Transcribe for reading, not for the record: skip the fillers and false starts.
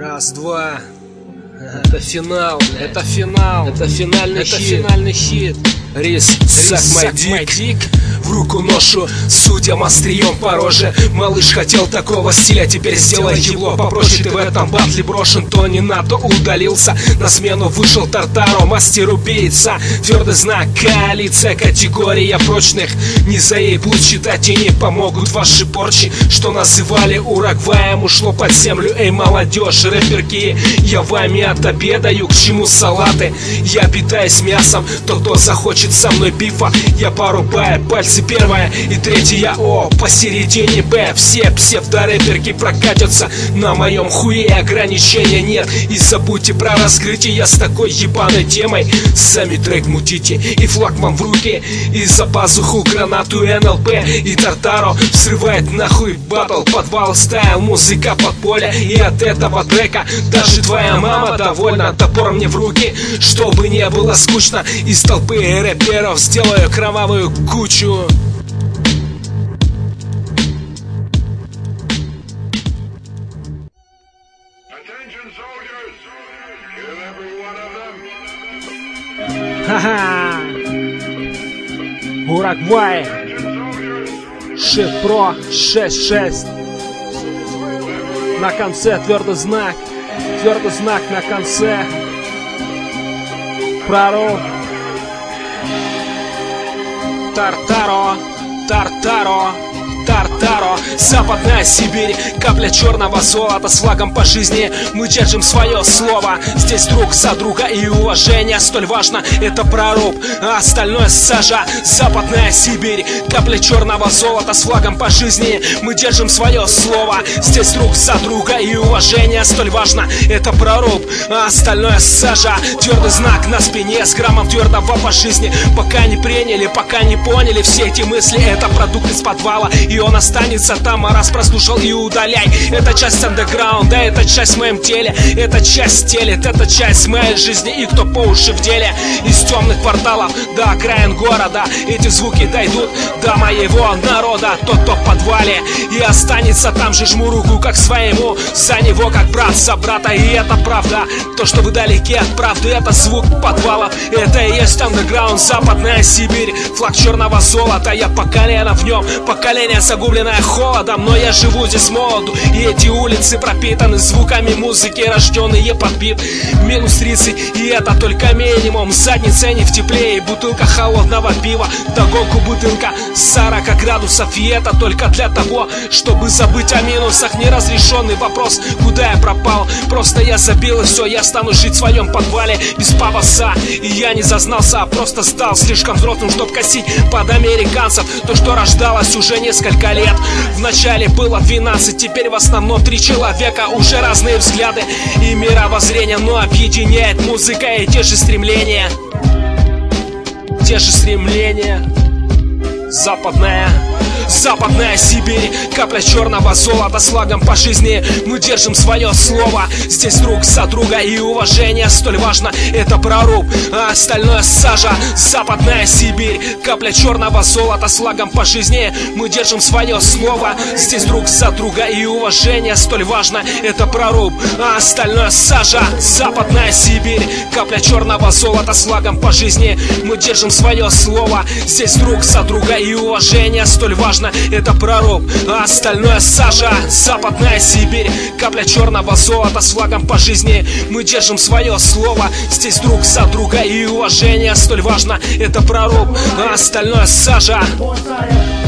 Раз, два. Это финал, это финал, это финальный хит. Рис, suck my dick. В руку ношу, судьям острием по роже. Малыш хотел такого стиля, теперь сделай его попроще. Ты в этом батле брошен, то не НАТО удалился. На смену вышел Тартаро, мастер убийца. Твердый знак, коалиция, категория прочных. Не заебут считать и не помогут ваши порчи. Что называли Уругваем, ушло под землю. Эй, молодежь, рэперки, я вами отобедаю. К чему салаты? Я питаюсь мясом, тот, кто захочет со мной бифа, я порубаю пальцы первая и третья О, посередине Б. Все псевдорэперки прокатятся на моем хуе, ограничения нет. И забудьте про раскрытие с такой ебаной темой. Сами трек мутите и флагман в руки, и за пазуху гранату НЛП. И Тартаро взрывает нахуй батл, подвал стайл, музыка под поле. И от этого трека даже твоя мама довольна. Топор мне в руки, чтобы не было скучно. Из толпы рэперов сделаю кровавую кучу. Ха-ха! Уругвай! Shit Pro 6-6. На конце твердый знак на конце. Проруб. Тартаро, Тартаро, Тартаро. Западная Сибирь, капля черного золота. С флагом по жизни мы держим свое слово. Здесь друг за друга и уважение столь важно. Это проруб, а остальное сажа. Западная Сибирь, капля черного золота. С флагом по жизни мы держим свое слово. Здесь друг за друга и уважение столь важно. Это проруб, а остальное сажа. Твердый знак на спине с граммом твердого по жизни. Пока не приняли, пока не поняли все эти мысли. Это продукт из подвала, и он останется там, а раз прослушал и удаляй. Это часть андеграунда, это часть в моем теле. Это часть телет, это часть моей жизни. И кто по уши в деле, из темных кварталов до окраин города, эти звуки дойдут до моего народа. Тот, кто в подвале и останется там же, жму руку как своему, за него как брат за брата. И это правда, то, что вдалеке от правды, это звук подвалов. Это и есть андеграунд, Западная Сибирь. Флаг черного золота, я по колено в нем. Поколение загубленное холодом, но я живу здесь молоду. И эти улицы пропитаны звуками музыки, рожденные под бит. Минус 30, и это только минимум. Задница не в тепле, и бутылка холодного пива. Вдогонку бутылка 40 градусов. И это только для того, чтобы забыть о минусах. Неразрешенный вопрос, куда я пропал. Просто я забил и все, я стану жить в своем подвале без пафоса. И я не зазнался, а просто стал слишком взрослым, чтоб косить под американцев. То, что рождалось уже несколько лет. Вначале было 12, теперь в основном 3 человека. Уже разные взгляды и мировоззрение, но объединяет музыка и те же стремления. Те же стремления. Западная Сибирь, капля черного золота. С флагом по жизни мы держим свое слово. Здесь друг за друга и уважение столь важно. Это проруб, а остальное сажа. Западная Сибирь, капля черного золота. С флагом по жизни мы держим свое слово. Здесь друг за друга и уважение столь важно. Это проруб, а остальное сажа. Западная Сибирь, капля черного золота. С флагом по жизни мы держим свое слово. Здесь друг за друга и уважение столь важно. Это проруб, а остальное сажа. Западная Сибирь, капля черного золота. С флагом по жизни мы держим свое слово. Здесь друг за друга и уважение столь важно. Это проруб, а остальное сажа.